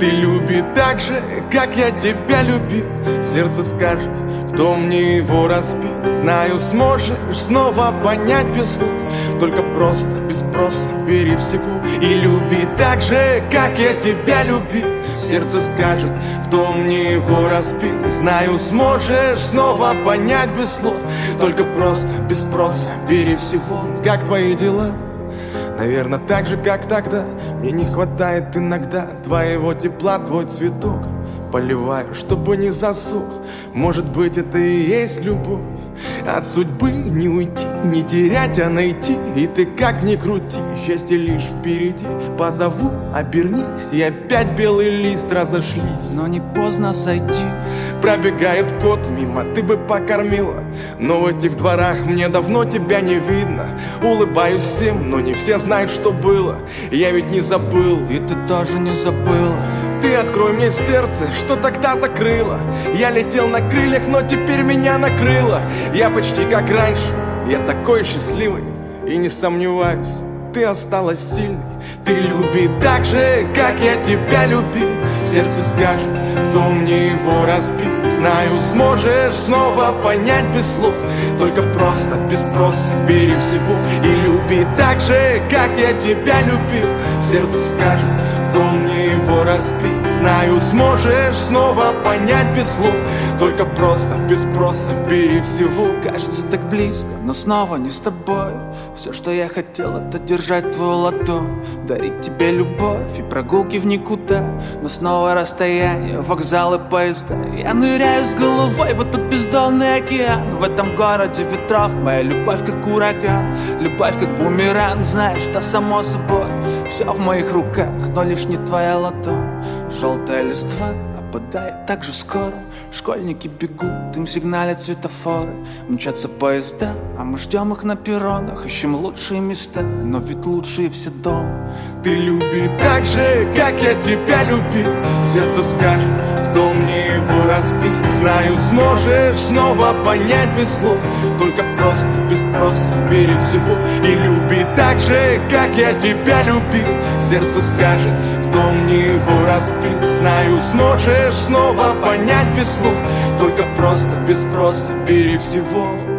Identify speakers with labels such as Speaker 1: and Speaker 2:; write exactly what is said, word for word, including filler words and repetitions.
Speaker 1: Ты люби так же, как я тебя любил. Сердце скажет, кто мне его разбил. Знаю, сможешь снова понять без слов. Только просто, без спроса, бери всего. И люби так же, как я тебя любил. Сердце скажет, кто мне его разбил. Знаю, сможешь снова понять без слов. Только просто, без спроса, бери всего. Как твои дела? Наверное, так же, как тогда. Мне не хватает иногда твоего тепла, твой цветок. Поливаю, чтобы не засох. Может быть, это и есть любовь. От судьбы не уйти, не терять, а найти. И ты как ни крути, счастье лишь впереди. Позову, обернись, и опять белый лист разошлись.
Speaker 2: Но не поздно сойти.
Speaker 1: Пробегает кот мимо, ты бы покормила. Но в этих дворах мне давно тебя не видно. Улыбаюсь всем, но не все знают, что было. Я ведь не забыл,
Speaker 2: и ты тоже не забыла.
Speaker 1: Ты открой мне сердце, что тогда закрыло. Я летел на крыльях, но теперь меня накрыло. Я почти как раньше, я такой счастливый. И не сомневаюсь, ты осталась сильной. Ты люби так же, как я тебя любил. Сердце скажет, кто мне его разбил. Знаю, сможешь снова понять без слов. Только просто, без спроса, бери всего. И люби так же, как я тебя любил. Сердце скажет, кто мне его разбил. Знаю, сможешь снова понять без слов. Только просто, без спроса, бери всего.
Speaker 2: Кажется так близко, но снова не с тобой. Все, что я хотел, это держать твою ладонь, дарить тебе любовь и прогулки в никуда. Но снова расстояние, вокзалы, поезда. Я ныряю с головой в этот бездонный океан. В этом городе ветров моя любовь как ураган. Любовь как бумеранг, знаешь, да само собой. Все в моих руках, но лишь не твоя ладонь. Желтая листва опадает так же скоро. Школьники бегут, им сигналят светофоры. Мчатся поезда, а мы ждем их на перронах. Ищем лучшие места, но ведь лучшие все дома.
Speaker 1: Ты люби так же, как я тебя любил. Сердце скажет, кто мне его разбил. Знаю, сможешь снова понять без слов. Только просто, без спроса, бери всего. И люби так же, как я тебя любил. Сердце скажет, кто мне его разбил. Знаю, сможешь снова понять без слов. Только просто, без спроса, бери всего.